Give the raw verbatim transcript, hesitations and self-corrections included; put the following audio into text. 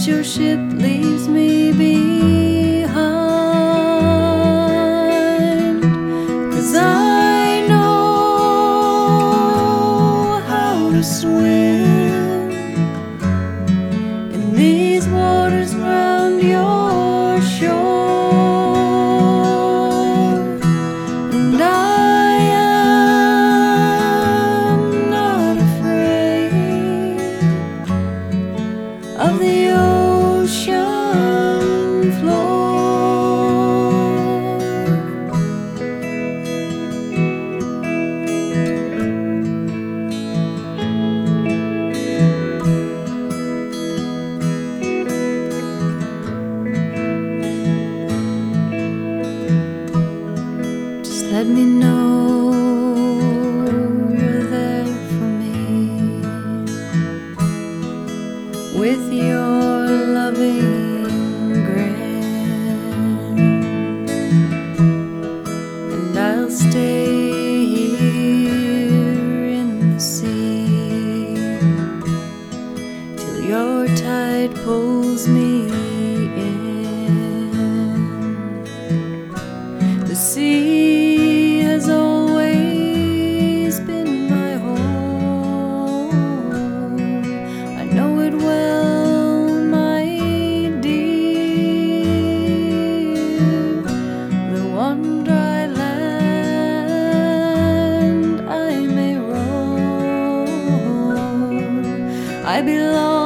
as your ship leaves me behind. 'Cause I know how to swim in these waters round your shore, and I am not afraid of the ocean floor. Just let me know you're there for me with your loving grin, and I'll stay here in the sea till your tide pulls me in. The sea has always been my home. I know it well, my dear. The one dry land I may roam, I belong